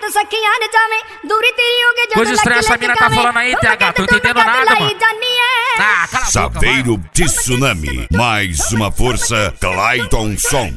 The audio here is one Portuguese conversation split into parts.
तू सखियां न जावे दूरी तेरी होगे जब Coisa estranha essa mina tá falando aí, TH. Tô entendendo nada, mano. Ah, cala a boca, Saveiro de Tsunami. Mais uma força, Clayton Som.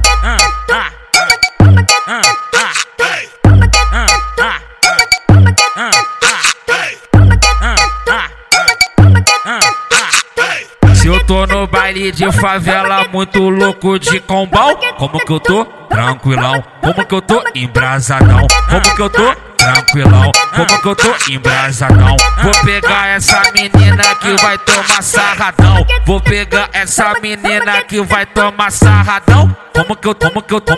Se eu tô no baile de favela, muito louco de combão, como que eu tô? Tranquilão. Como que eu tô? Embrasadão. Como que eu tô? Tranquilão. Como que eu tô? Embrasadão. Vou pegar essa menina que vai tomar sarradão. Vou pegar essa menina que vai tomar sarradão. Como que eu tô?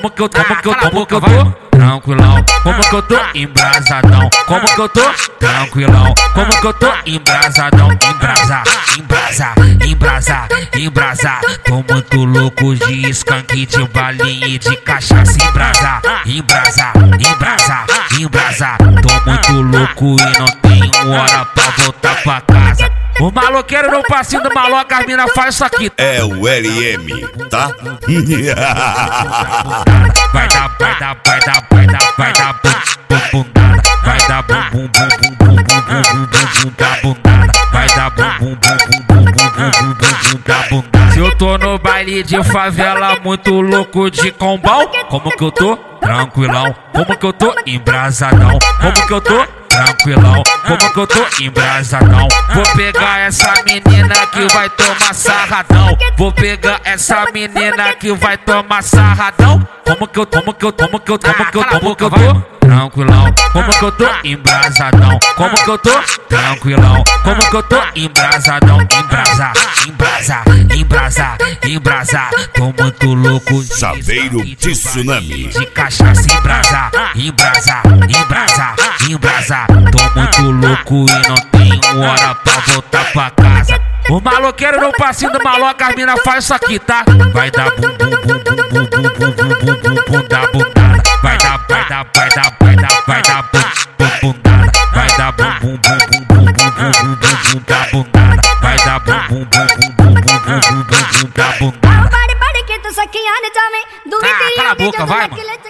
Tranquilão. Como que eu tô? Embrasadão. Como que eu tô? Tranquilão. Como que eu tô? Embrasadão. Embrasa. Tô muito louco de skunk, de balinha e de cachaça. Embrasa. Tô muito louco e não tenho hora pra voltar pra casa. O maloqueiro no passinho do maloca, as mina faz isso aqui. É o LM, tá? Vai dar bundada. Vai dar bum da bundada. Vai dar bum da bundada. Se eu tô no baile de favela, muito louco de combão, como que eu tô? Tranquilão. Como que eu tô? Embrasadão. Como que eu tô? Tranquilão. Como que eu tô? Embrasadão. Vou pegar essa menina que vai tomar sarradão. Vou pegar essa menina que vai tomar sarradão. Como que eu tô? Tranquilão. Como que eu tô? Embrasadão. Como que eu tô? Tranquilão. Como que eu tô? Embrasadão. Embrasa. Tô muito louco de Saveiro de Tsunami. de cachaça. Embrasa. Tô muito louco e não tenho hora pra voltar pra casa. O maloqueiro no passinho do maloca, as mina faz isso aqui, tá? Vai dar bum da bundada. Vai dar bundada. Vai dar bum da bundada. Vai dar bum da bundada. Pare que tu सखियां न जावे दूरी तेरी Cala a होगे boca, जब vai, लग mano.